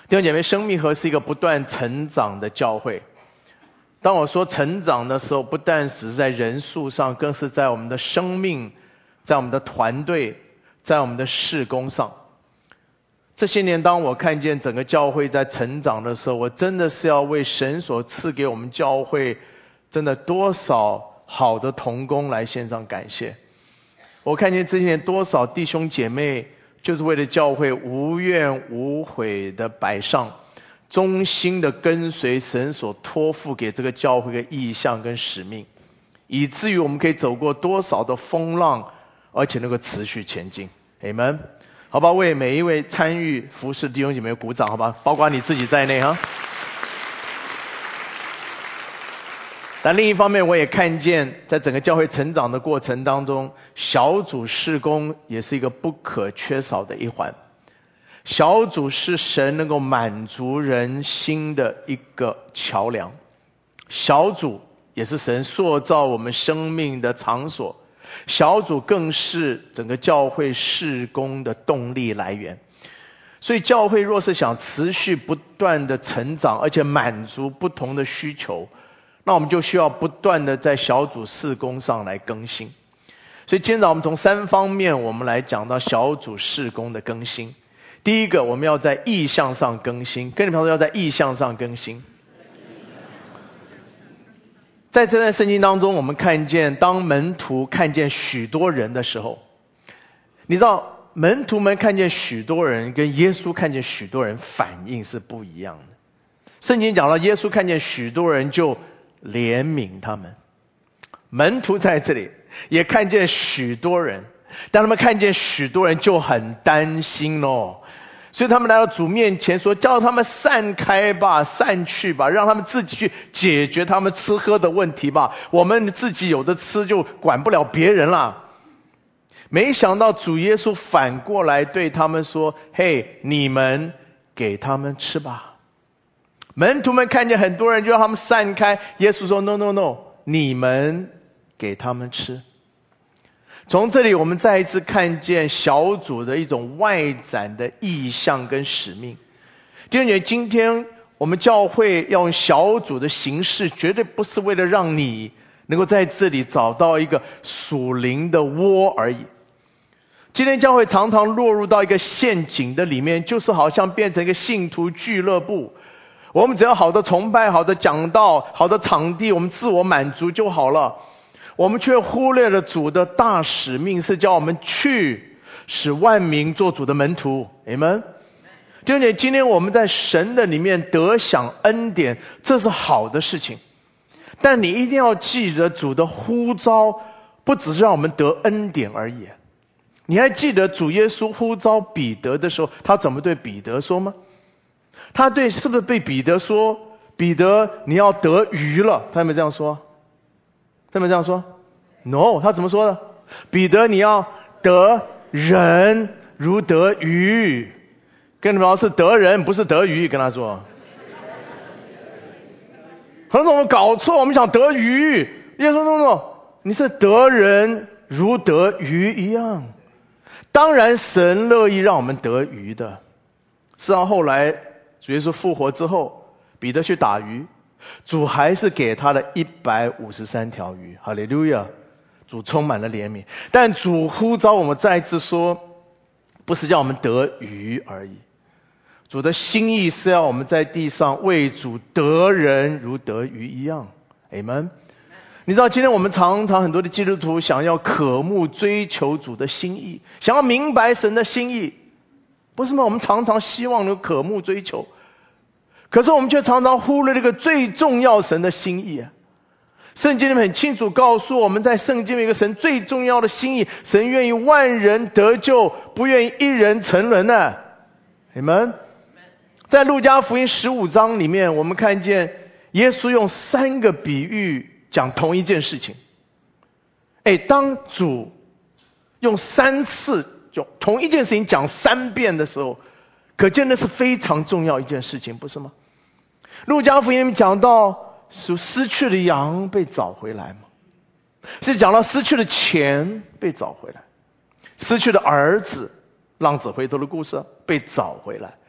弟兄姐妹，生命河是一个不断成长的教会。当我说成长的时候，不但只是在人数上，更是在我们的生命，在我们的团队，在我们的事工上。这些年当我看见整个教会在成长的时候，我真的是要为神所赐给我们教会真的多少好的同工来献上感谢。我看见这些年多少弟兄姐妹就是为了教会无怨无悔的摆上，忠心的跟随神所托付给这个教会的意向跟使命，以至于我们可以走过多少的风浪，而且能够持续前进。Amen。好吧，为每一位参与服事弟兄姐妹鼓掌，好吧，包括你自己在内哈。但另一方面，我也看见在整个教会成长的过程当中，小组事工也是一个不可缺少的一环。小组是神能够满足人心的一个桥梁，小组也是神塑造我们生命的场所，小组更是整个教会事工的动力来源。所以教会若是想持续不断的成长，而且满足不同的需求，那我们就需要不断的在小组事工上来更新。所以今天早上我们从3方面我们来讲到小组事工的更新。第一个，我们要在意向上更新，跟你们说要在意向上更新。在这段圣经当中，我们看见当门徒看见许多人的时候，你知道门徒们看见许多人跟耶稣看见许多人反应是不一样的。圣经讲到耶稣看见许多人就怜悯他们，门徒在这里也看见许多人，当他们看见许多人就很担心咯，所以他们来到主面前说，叫他们散开吧，散去吧，让他们自己去解决他们吃喝的问题吧，我们自己有的吃就管不了别人了。没想到主耶稣反过来对他们说，嘿，你们给他们吃吧。门徒们看见很多人就让他们散开，耶稣说 No， 你们给他们吃。从这里我们再一次看见小组的一种外展的意向跟使命。弟兄姐妹，今天我们教会要用小组的形式，绝对不是为了让你能够在这里找到一个属灵的窝而已。今天教会常常落入到一个陷阱的里面，就是好像变成一个信徒俱乐部，我们只要好的崇拜，好的讲道，好的场地，我们自我满足就好了。我们却忽略了主的大使命，是叫我们去使万民做主的门徒。Amen。弟兄姐妹，今天我们在神的里面得享恩典，这是好的事情，但你一定要记得主的呼召不只是让我们得恩典而已。你还记得主耶稣呼召彼得的时候，他怎么对彼得说吗？他是不是对彼得说，彼得你要得鱼了？他有没有这样说？他有没有这样说？ No， 他怎么说的？彼得你要得人如得鱼。跟你们说是得人，不是得鱼，跟他说。很多人搞错，我们想得鱼，耶稣说你是得人如得鱼一样。当然神乐意让我们得鱼的。事实上后来主耶稣复活之后，彼得去打鱼，主还是给他了153条鱼。哈利路亚，主充满了怜悯。但主呼召我们再一次说，不是叫我们得鱼而已，主的心意是要我们在地上为主得人如得鱼一样。 Amen。 你知道今天我们常常很多的基督徒想要渴慕追求主的心意，想要明白神的心意，不是吗？我们常常希望有渴慕追求，可是我们却常常忽略这个最重要神的心意啊。圣经里面很清楚告诉我们，在圣经有一个神最重要的心意，神愿意万人得救，不愿意一人沉沦啊。你们在路加福音15章里面，我们看见耶稣用3个比喻讲同一件事情。当主用3次就同一件事情讲3遍的时候，可见那是非常重要一件事情，不是吗？路加福音讲到失去的羊被找回来嘛，是讲到失去的钱被找回来，失去的儿子浪子回头的故事被找回来。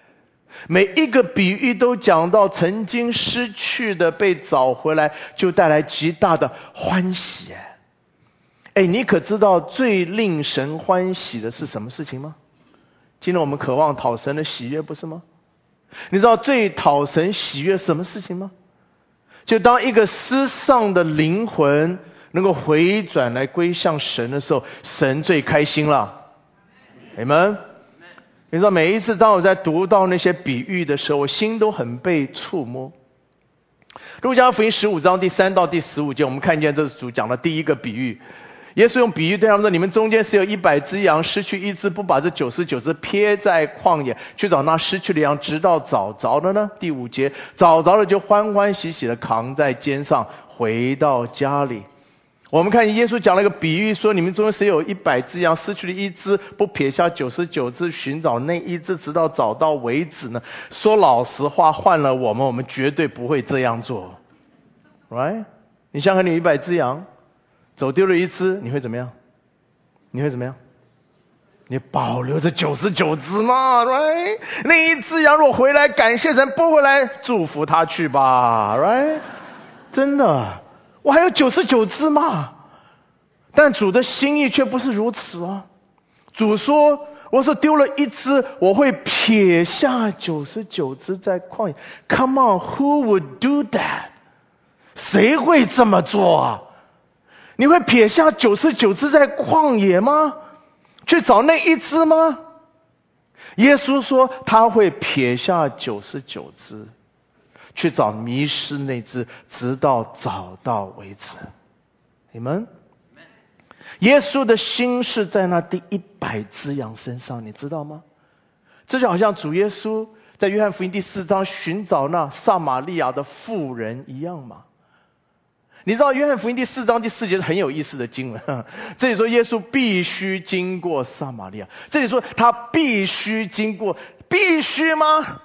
每一个比喻都讲到曾经失去的被找回来，就带来极大的欢喜。你可知道最令神欢喜的是什么事情吗？今天我们渴望讨神的喜悦，不是吗？你知道最讨神喜悦什么事情吗？就当一个失丧的灵魂能够回转来归向神的时候，神最开心了。Amen。你知道每一次当我在读到那些比喻的时候，我心都很被触摸。路加福音15章第3到第15节，我们看见这是主讲的第一个比喻。耶稣用比喻对他们说，你们中间是有100只羊，失去一只，不把这99只撇在旷野，去找那失去的羊，直到找着了呢？第5节，找着了就欢欢喜喜的扛在肩上回到家里。我们看耶稣讲了一个比喻，说你们中间谁有100只羊，失去了一只，不撇下99只，寻找那一只，直到找到为止呢？说老实话，换了我们绝对不会这样做。Right？ 你想想，你100只羊走丢了一只，你会怎么样？你会怎么样？你保留着99只嘛 ，right？ 那一只羊如果回来，感谢神；不回来，祝福他去吧 ，right？ 真的，我还有99只嘛。但主的心意却不是如此啊。主说，我是丢了一只，我会撇下99只在旷野。Come on， who would do that？ 谁会这么做啊？你会撇下99只在旷野吗？去找那一只吗？耶稣说他会撇下99只，去找迷失那只，直到找到为止。你们，耶稣的心是在那第100只羊身上，你知道吗？这就好像主耶稣在约翰福音第4章寻找那撒玛利亚的妇人一样嘛。你知道约翰福音第4章第4节是很有意思的经文，这里说耶稣必须经过撒玛利亚，这里说他必须经过，必须吗？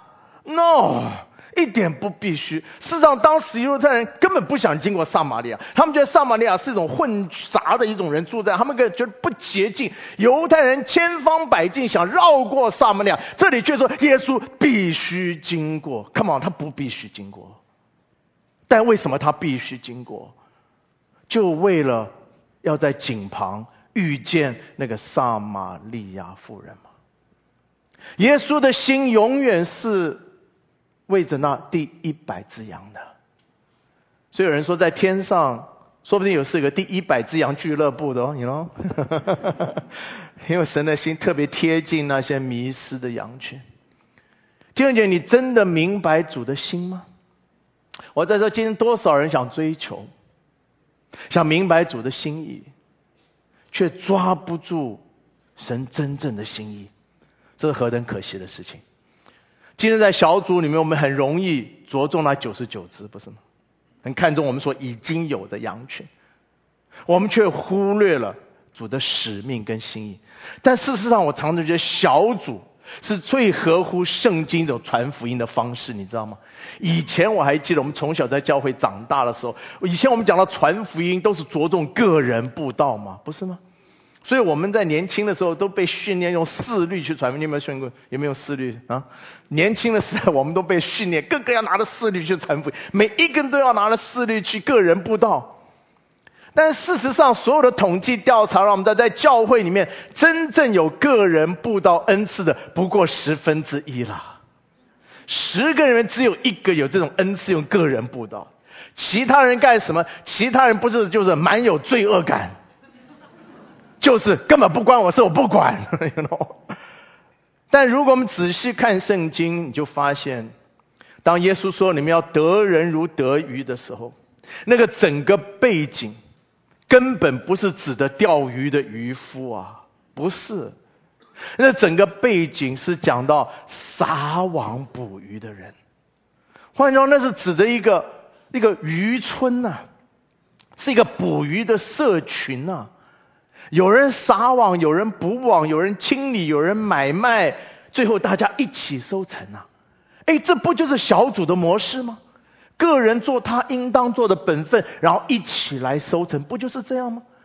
No， 一点不必须。事实上当时犹太人根本不想经过撒玛利亚，他们觉得撒玛利亚是一种混杂的一种人住在，他们觉得不洁净，犹太人千方百计想绕过撒玛利亚，这里却说耶稣必须经过。 Come on， 他不必须经过，但为什么他必须经过？就为了要在井旁遇见那个撒玛利亚妇人嘛。耶稣的心永远是为着那第100只羊的。所以有人说在天上说不定是个第100只羊俱乐部的哦，你know？ 因为神的心特别贴近那些迷失的羊群。弟兄姐妹，你真的明白主的心吗？我在说今天多少人想追求，想明白主的心意，却抓不住神真正的心意，这是何等可惜的事情。今天在小组里面，我们很容易着重那99只，不是吗？很看重我们所已经有的羊群，我们却忽略了主的使命跟心意。但事实上我常常觉得小组是最合乎圣经的传福音的方式，你知道吗？以前我还记得我们从小在教会长大的时候，以前我们讲到传福音都是着重个人布道嘛，不是吗？所以我们在年轻的时候都被训练用4律去传福音。你有没有训过？有没有4律啊？年轻的时候我们都被训练，个个要拿着4律去传福音，每一个人都要拿着4律去个人布道。但事实上所有的统计调查让我们在教会里面真正有个人布道恩赐的不过1/10啦。10个人只有1个有这种恩赐用个人布道，其他人干什么？其他人不是就是蛮有罪恶感，就是根本不关我事，我不管you know？ 但如果我们仔细看圣经，你就发现当耶稣说你们要得人如得鱼的时候，那个整个背景根本不是指的钓鱼的渔夫啊，不是，那整个背景是讲到撒网捕鱼的人。换句话说，那是指的一个渔村啊，是一个捕鱼的社群啊。有人撒网，有人捕网，有人清理，有人买卖，最后大家一起收成啊。这不就是小组的模式吗？个人做他应当做的本分，然后一起来收成，不就是这样吗？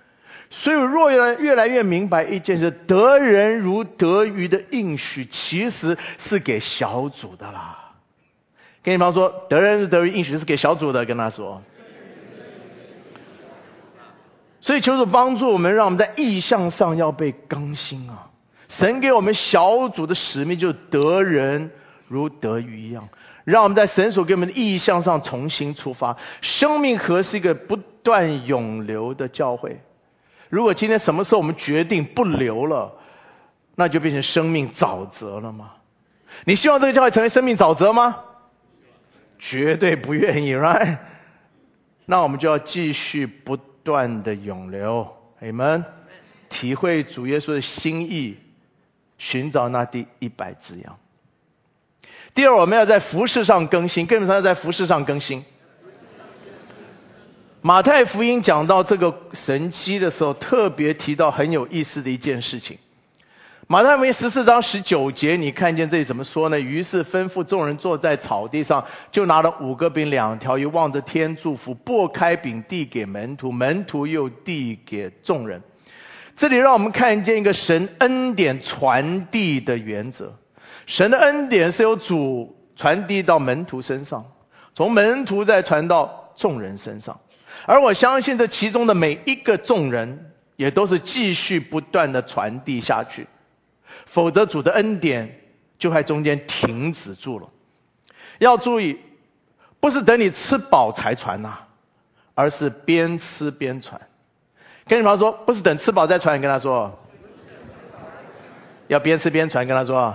所以若越来越明白一件事，得人如得鱼的应许其实是给小组的啦。跟你朋友说，得人如得鱼应许是给小组的，跟他说。所以求主帮助我们，让我们在意向上要被更新啊！神给我们小组的使命就是得人如得鱼一样，让我们在神所给我们的意向上重新出发。生命河是一个不断涌流的教会，如果今天什么时候我们决定不流了，那就变成生命沼泽了吗？你希望这个教会成为生命沼泽吗？绝对不愿意 right？ 那我们就要继续不断的涌流 Amen， 体会主耶稣的心意，寻找那第100只羊。第二，我们要在服事上更新，跟着他在服事上更新。马太福音讲到这个神迹的时候，特别提到很有意思的一件事情。马太福音14章19节，你看见这里怎么说呢？于是吩咐众人坐在草地上，就拿了5个饼2条鱼，望着天祝福，擘开饼递给门徒，门徒又递给众人。这里让我们看见一个神恩典传递的原则。神的恩典是由主传递到门徒身上，从门徒再传到众人身上。而我相信这其中的每一个众人也都是继续不断的传递下去，否则主的恩典就在中间停止住了。要注意，不是等你吃饱才传啊，而是边吃边传。跟你朋友说，不是等吃饱再传，跟他说要边吃边传，跟他说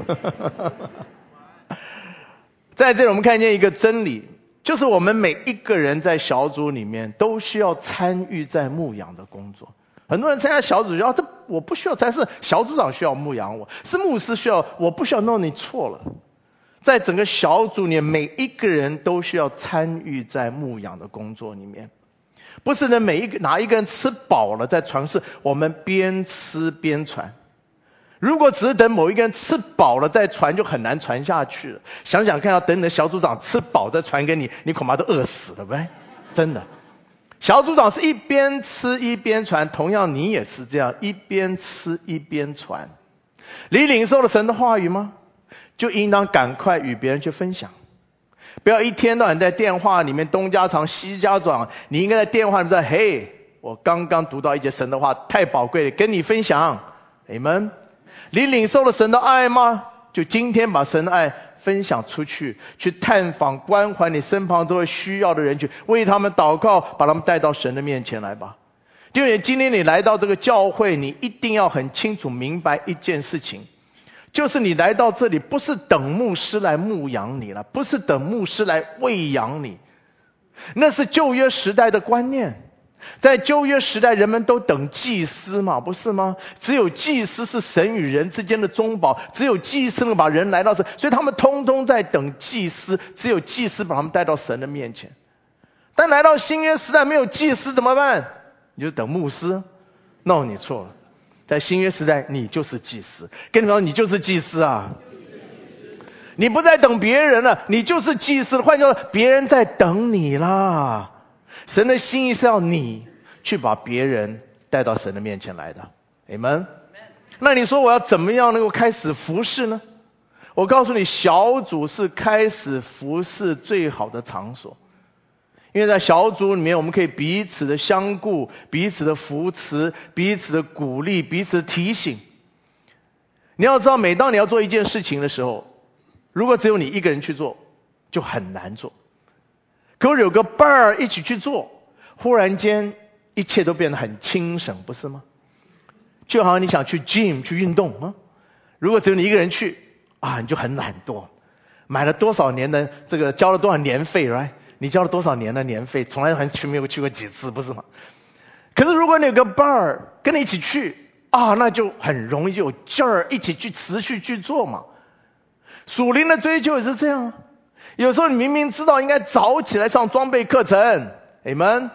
在这里我们看见一个真理，就是我们每一个人在小组里面都需要参与在牧养的工作。很多人参加小组说，这我不需要参，是小组长需要牧养我，是牧师需要，我不需要。No， 你错了。在整个小组里面，每一个人都需要参与在牧养的工作里面。不是呢，哪一个人吃饱了再传，是我们边吃边传。如果只是等某一个人吃饱了再传，就很难传下去了。想想看，要等你的小组长吃饱再传给你，你恐怕都饿死了呗。真的，小组长是一边吃一边传，同样你也是这样，一边吃一边传。你领受了神的话语吗？就应当赶快与别人去分享，不要一天到晚在电话里面东家长西家长。你应该在电话里面说，嘿，我刚刚读到一节神的话，太宝贵了，跟你分享。Amen。你领受了神的爱吗？就今天把神的爱分享出去，去探访关怀你身旁这位需要的人，去为他们祷告，把他们带到神的面前来吧。因为今天你来到这个教会，你一定要很清楚明白一件事情，就是你来到这里不是等牧师来牧养你了，不是等牧师来喂养你，那是旧约时代的观念。在旧约时代，人们都等祭司嘛，不是吗？只有祭司是神与人之间的中保，只有祭司能把人来到神，所以他们通通在等祭司，只有祭司把他们带到神的面前。但来到新约时代，没有祭司怎么办？你就等牧师。No， 你错了。在新约时代，你就是祭司。跟你说，你就是祭司啊！你不再等别人了，你就是祭司。换句话说，别人在等你啦。神的心意是要你去把别人带到神的面前来的。 Amen。 那你说我要怎么样能够开始服侍呢？我告诉你，小组是开始服侍最好的场所。因为在小组里面，我们可以彼此的相顾，彼此的扶持，彼此的鼓励，彼此的提醒。你要知道，每当你要做一件事情的时候，如果只有你一个人去做，就很难做。可是有个伴儿一起去做，忽然间一切都变得很轻省，不是吗？就好像你想去 gym 去运动啊，如果只有你一个人去啊，你就很懒惰，买了多少年的这个，交了多少年费 right？ 你交了多少年的年费，从来没有去过几次，不是吗？可是如果你有个伴儿跟你一起去啊，那就很容易有劲儿，一起去持续去做嘛。属灵的追求也是这样。有时候你明明知道应该早起来上装备课程 Amen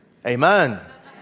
Amen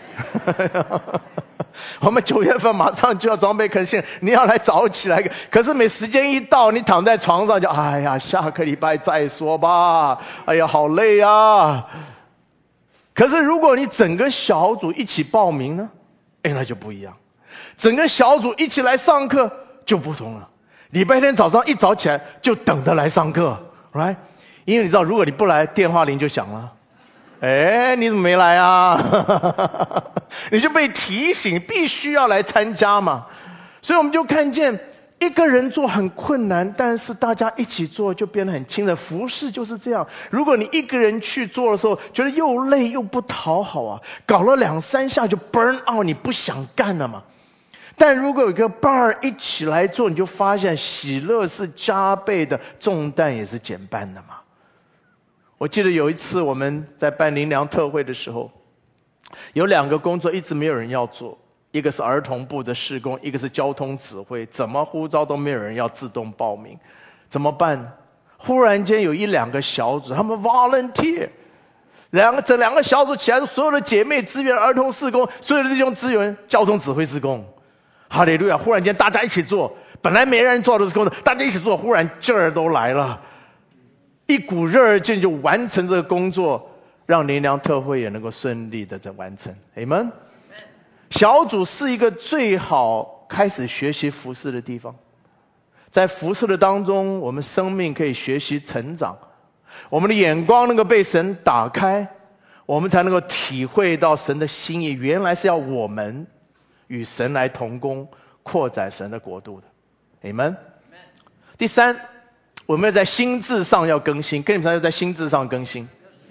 我们9月份马上就要装备课程，你要来早起来，可是每时间一到，你躺在床上就哎呀，下个礼拜再说吧，哎呀好累啊。可是如果你整个小组一起报名呢， 那就不一样。整个小组一起来上课就不同了。礼拜天早上一早起来就等着来上课 ，right？ 因为你知道，如果你不来，电话铃就响了。你怎么没来啊？你就被提醒必须要来参加嘛。所以我们就看见一个人做很困难，但是大家一起做就变得很轻的。服事就是这样，如果你一个人去做的时候，觉得又累又不讨好啊，搞了2-3下就 burn out， 你不想干了嘛。但如果有一个伴儿一起来做，你就发现喜乐是加倍的，重担也是减半的嘛。我记得有一次我们在办灵粮特会的时候，有2个工作一直没有人要做，一个是儿童部的事工，一个是交通指挥，怎么呼召都没有人要自动报名，怎么办？忽然间有1-2个小组，他们 volunteer， 这两个小组起来，所有的姐妹支援儿童事工，所有的弟兄支援交通指挥事工。哈利路亚！忽然间大家一起做，本来没人做的事工，大家一起做，忽然劲儿都来了，一股热劲就完成这个工作，让灵粮特会也能够顺利的在完成。Amen。小组是一个最好开始学习服事的地方，在服事的当中，我们生命可以学习成长，我们的眼光能够被神打开，我们才能够体会到神的心意，原来是要我们与神来同工，扩展神的国度的。Amen。第3，我们要在心智上要更新，跟你们说要在心智上更新。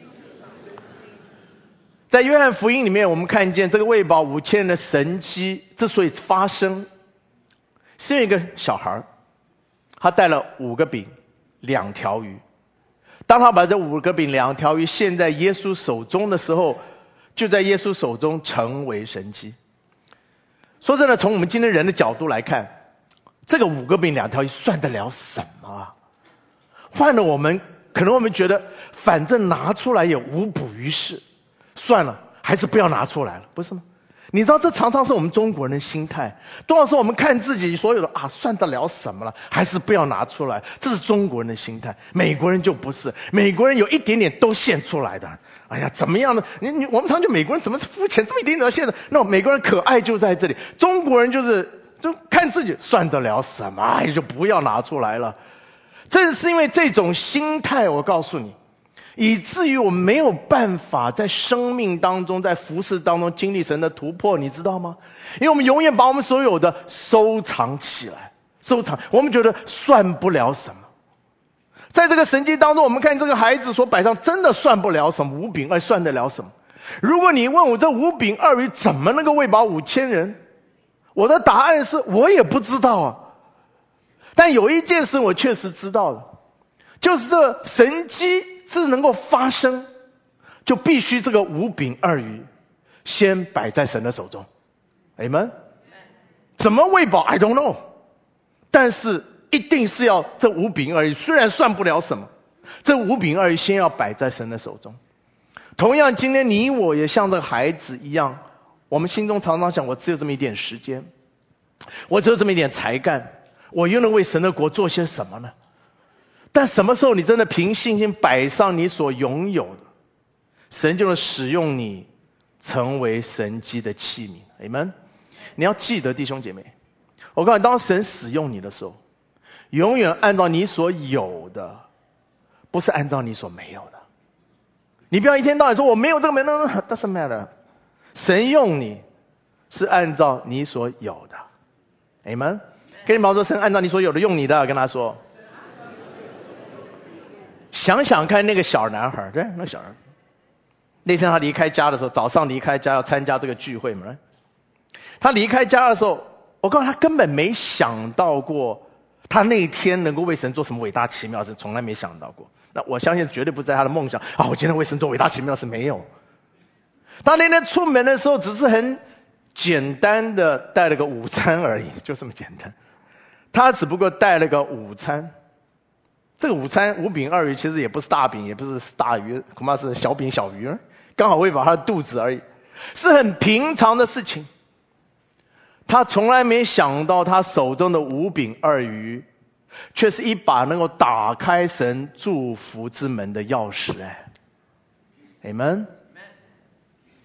在约翰福音里面，我们看见这个喂饱5000人的神迹之所以发生，是有一个小孩，他带了5个饼2条鱼。当他把这5个饼2条鱼献在耶稣手中的时候，就在耶稣手中成为神迹。说真的，从我们今天人的角度来看，这个5个饼2条鱼算得了什么啊？换了我们，可能我们觉得反正拿出来也无补于事，算了，还是不要拿出来了，不是吗？你知道这常常是我们中国人的心态，多少时候我们看自己所有的算得了什么了，还是不要拿出来，这是中国人的心态。美国人就不是，美国人有一点点都献出来的。哎呀，怎么样呢？我们常觉得美国人怎么肤浅，这么一点点都献的？那美国人可爱就在这里，中国人就看自己算得了什么，就不要拿出来了。正是因为这种心态，我告诉你，以至于我们没有办法在生命当中，在服事当中经历神的突破，你知道吗？因为我们永远把我们所有的收藏起来，我们觉得算不了什么。在这个神迹当中，我们看这个孩子所摆上，真的算不了什么，5饼2鱼算得了什么？如果你问我这5饼2鱼怎么能够喂饱5000人，我的答案是我也不知道啊。但有一件事我确实知道的，就是这神迹是能够发生，就必须这个5饼2鱼先摆在神的手中。Amen。怎么喂饱 I don't know， 但是一定是要这5饼2鱼，虽然算不了什么，这5饼2鱼先要摆在神的手中。同样，今天你我也像这个孩子一样，我们心中常常想，我只有这么一点时间，我只有这么一点才干，我又能为神的国做些什么呢？但什么时候你真的凭信心摆上你所拥有的，神就能使用你成为神迹的器皿。Amen。你要记得，弟兄姐妹，我告诉你，当神使用你的时候，永远按照你所有的，不是按照你所没有的。你不要一天到晚说我没有这个没那个 doesn't matter。 神用你是按照你所有的。 Amen。 跟你们说，神按照你所有的用你的，跟他说。想想看，那个小男孩，对，那小孩，那天他离开家的时候，早上离开家要参加这个聚会嘛。他离开家的时候，我告诉他根本没想到过，他那一天能够为神做什么伟大奇妙的事，从来没想到过。那我相信绝对不在他的梦想我今天为神做伟大奇妙的事，没有。他那天出门的时候，只是很简单的带了个午餐而已，就这么简单。他只不过带了个午餐。这个午餐5饼2鱼其实也不是大饼，也不是大鱼，恐怕是小饼小鱼，刚好喂饱他的肚子而已，是很平常的事情。他从来没想到，他手中的5饼2鱼，却是一把能够打开神祝福之门的钥匙。Amen。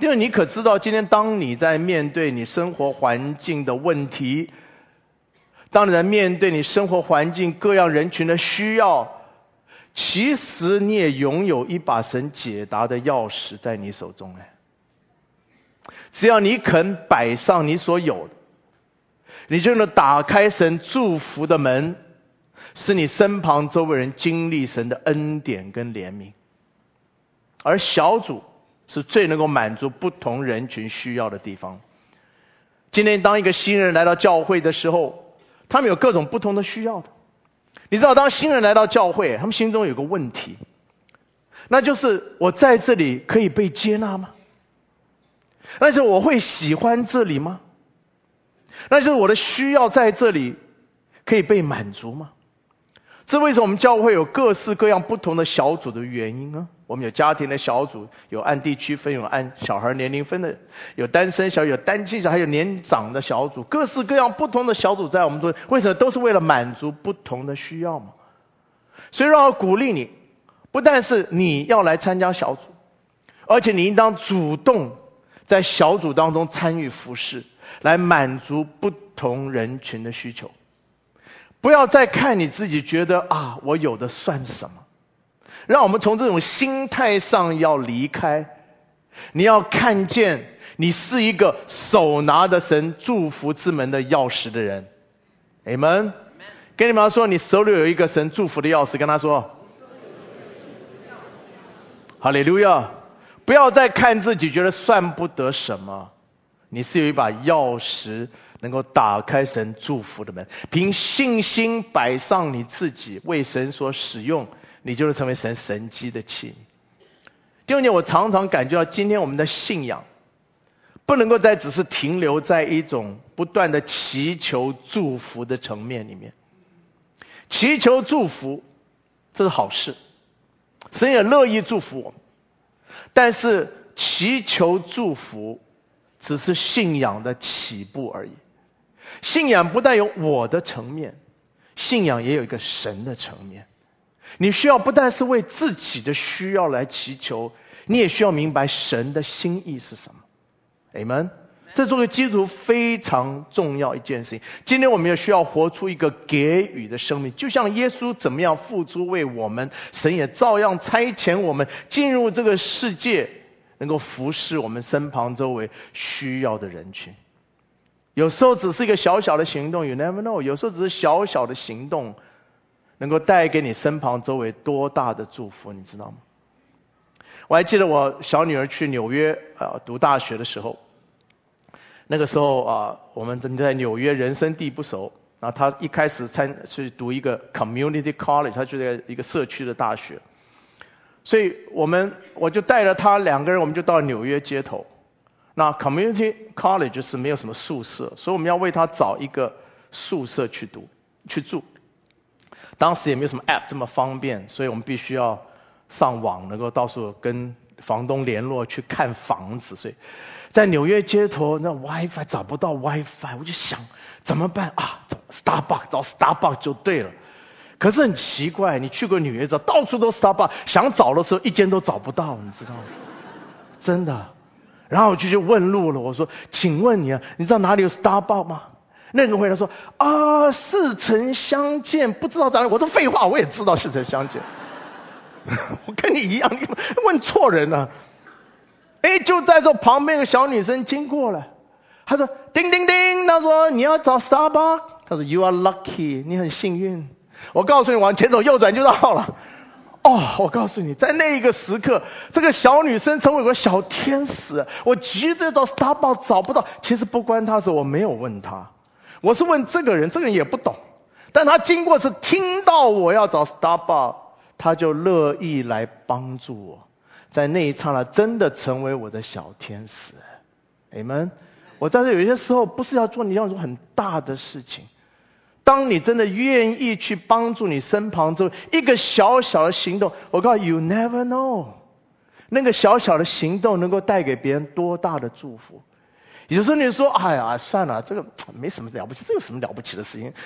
因为你可知道，今天当你在面对你生活环境的问题，当你在面对你生活环境各样人群的需要，其实你也拥有一把神解答的钥匙在你手中。只要你肯摆上你所有的，你就能打开神祝福的门，使你身旁周围人经历神的恩典跟怜悯。而小组是最能够满足不同人群需要的地方。今天当一个新人来到教会的时候，他们有各种不同的需要的。你知道当新人来到教会，他们心中有个问题，那就是我在这里可以被接纳吗？那就是我会喜欢这里吗？那就是我的需要在这里可以被满足吗？这为什么我们教会有各式各样不同的小组的原因呢？我们有家庭的小组，有按地区分，有按小孩年龄分的，有单身小组，有单亲小组，还有年长的小组，各式各样不同的小组在我们中间，为什么都是为了满足不同的需要嘛？所以让我鼓励你，不但是你要来参加小组，而且你应当主动在小组当中参与服事，来满足不同人群的需求。不要再看你自己觉得我有的算什么，让我们从这种心态上要离开。你要看见你是一个手拿的神祝福之门的钥匙的人。 Amen。 跟你们说，你手里有一个神祝福的钥匙，跟他说哈利路亚。不要再看自己觉得算不得什么，你是有一把钥匙能够打开神祝福的门，凭信心摆上你自己为神所使用，你就是成为神迹的器皿。弟兄姐妹，我常常感觉到今天我们的信仰不能够再只是停留在一种不断的祈求祝福的层面里面。祈求祝福这是好事，神也乐意祝福我们，但是祈求祝福只是信仰的起步而已。信仰不但有我的层面，信仰也有一个神的层面。你需要不但是为自己的需要来祈求，你也需要明白神的心意是什么。 Amen。 这作为基督徒非常重要一件事情。今天我们也需要活出一个给予的生命，就像耶稣怎么样付出为我们，神也照样差遣我们进入这个世界，能够服侍我们身旁周围需要的人群。有时候只是一个小小的行动 You never know， 有时候只是小小的行动能够带给你身旁周围多大的祝福，你知道吗？我还记得我小女儿去纽约读大学的时候，那个时候我们正在纽约人生地不熟，然后她一开始去读一个 community college， 她去在一个社区的大学，所以我就带着她两个人，我们就到纽约街头。那 community college 是没有什么宿舍，所以我们要为她找一个宿舍去住。当时也没有什么 app 这么方便，所以我们必须要上网，能够到处跟房东联络去看房子。所以在纽约街头，那 WiFi 找不到 WiFi， 我就想怎么办找 Starbucks 就对了。可是很奇怪，你去过纽约，到处都 Starbucks， 想找的时候一间都找不到，你知道吗？真的。然后我就去问路了，我说请问你你知道哪里有 Starbucks 吗？那个人回答说似曾相见，不知道在哪里。我说废话，我也知道似曾相见。我跟你一样，你问错人了。就在这旁边有个小女生经过了，她说叮叮叮，她说你要找 Starbucks， 她说 You are lucky， 你很幸运。我告诉你，往前走右转就到了。我告诉你，在那一个时刻，这个小女生成为个小天使。我急着找 Starbucks 找不到，其实不关她的事，我没有问她，我是问这个人，这个人也不懂，但他经过是听到我要找 Starbucks， 他就乐意来帮助我，在那一刹那真的成为我的小天使。Amen。 我在这有些时候不是要做你要做很大的事情，当你真的愿意去帮助你身旁周围一个小小的行动，我告诉你 You never know， 那个小小的行动能够带给别人多大的祝福。有时候你说算了，这个没什么了不起，这有什么了不起的事情？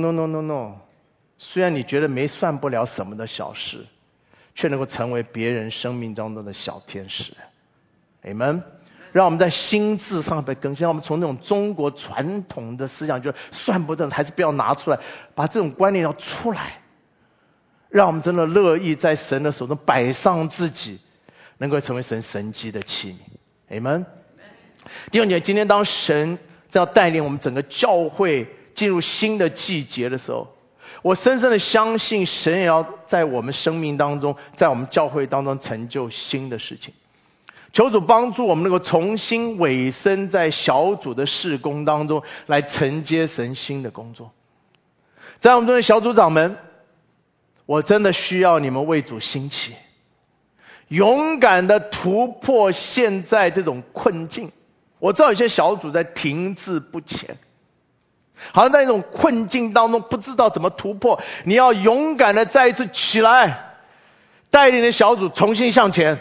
No， 虽然你觉得没算不了什么的小事，却能够成为别人生命当中的小天使。Amen。 让我们在心智上被更新，让我们从那种中国传统的思想，就是算不得还是不要拿出来，把这种观念要出来，让我们真的乐意在神的手中摆上自己，能够成为神迹的器皿。Amen。弟兄姐妹，今天当神在要带领我们整个教会进入新的季节的时候，我深深的相信神也要在我们生命当中，在我们教会当中成就新的事情。求主帮助我们能够重新委身在小组的事工当中，来承接神新的工作。在我们中的小组长们，我真的需要你们为主兴起，勇敢的突破现在这种困境。我知道有些小组在停滞不前，好像在一种困境当中不知道怎么突破，你要勇敢的再一次起来，带领的小组重新向前。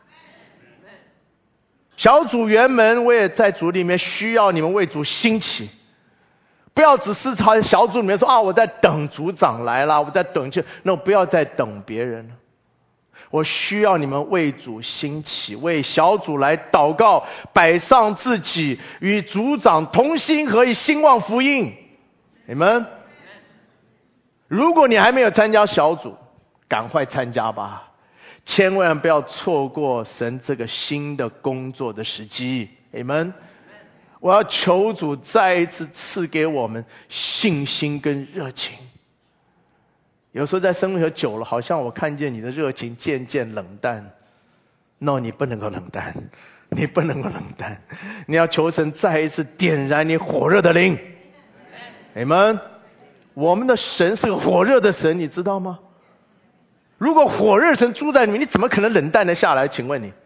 小组员们，我也在组里面需要你们为主兴起，不要只是在小组里面说我在等组长来了，我在等那不要再等别人了。我需要你们为主兴起，为小组来祷告，摆上自己，与组长同心合意，兴旺福音。你们，如果你还没有参加小组，赶快参加吧，千万不要错过神这个新的工作的时机。Amen。我要求主再一次赐给我们信心跟热情。有时候在生活久了，好像我看见你的热情渐渐冷淡。No， 你不能够冷淡，你不能够冷淡，你要求神再一次点燃你火热的灵。Amen。我们的神是个火热的神，你知道吗？如果火热神住在里面，你怎么可能冷淡得下来？请问你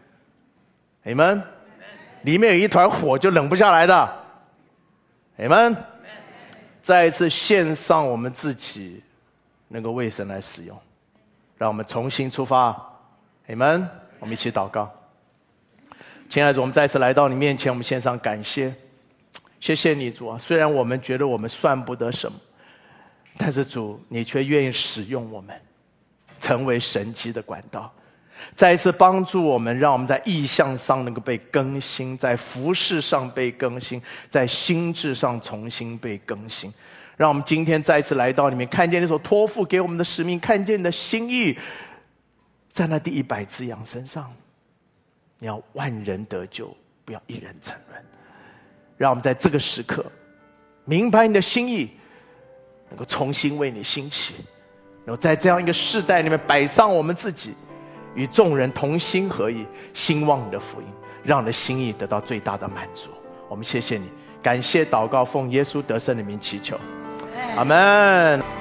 Amen。 里面有一团火就冷不下来的。 Amen。 再一次献上我们自己，能够为神来使用，让我们重新出发。 Amen。 我们一起祷告。亲爱的主，我们再次来到你面前，我们献上感谢。谢谢你主啊，虽然我们觉得我们算不得什么，但是主你却愿意使用我们，成为神迹的管道，再一次帮助我们，让我们在意向上能够被更新，在服事上被更新，在心智上重新被更新。让我们今天再一次来到里面，看见你所托付给我们的使命，看见你的心意在那第100只羊身上。你要万人得救，不要一人沉沦。让我们在这个时刻明白你的心意，能够重新为你兴起，然后在这样一个世代里面摆上我们自己，与众人同心合意，兴旺你的福音，让你的心意得到最大的满足。我们谢谢你，感谢祷告，奉耶稣得胜的名祈求，阿们。